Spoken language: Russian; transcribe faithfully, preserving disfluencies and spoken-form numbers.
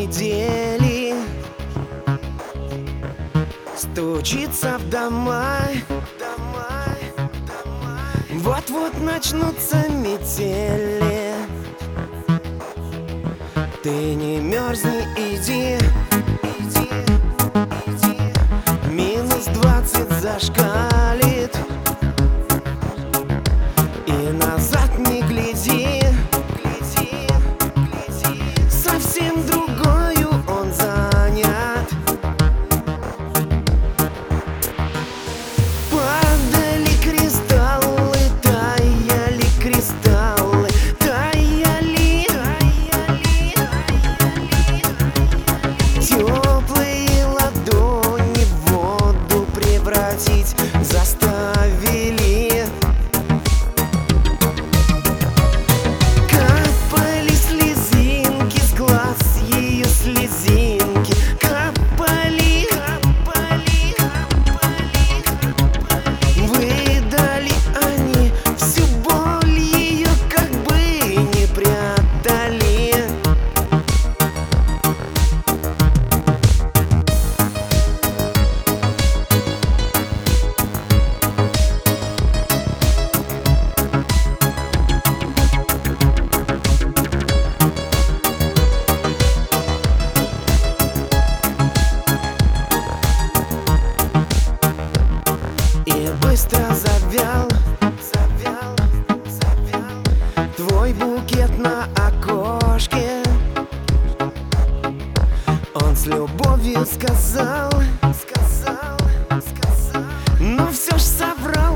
недели стучится в дома. Вот-вот начнутся метели. Ты не мерзни, иди, иди, иди. Минус двадцать зашкалит, и назад не гляди, гляди, гляди. Совсем другою он занят. Падали кристаллы, таяли кристаллы, таяли, таяли, таяли. Теплые ладони в воду превратить заставили. Капали слезинки с глаз, ее слезинки капали, капали, капали, капали. Выдали они всю боль, ее как бы не прятали. И быстро завял, завял, завял твой букет на окошке. Он с любовью сказал, сказал, сказал, но все ж соврал.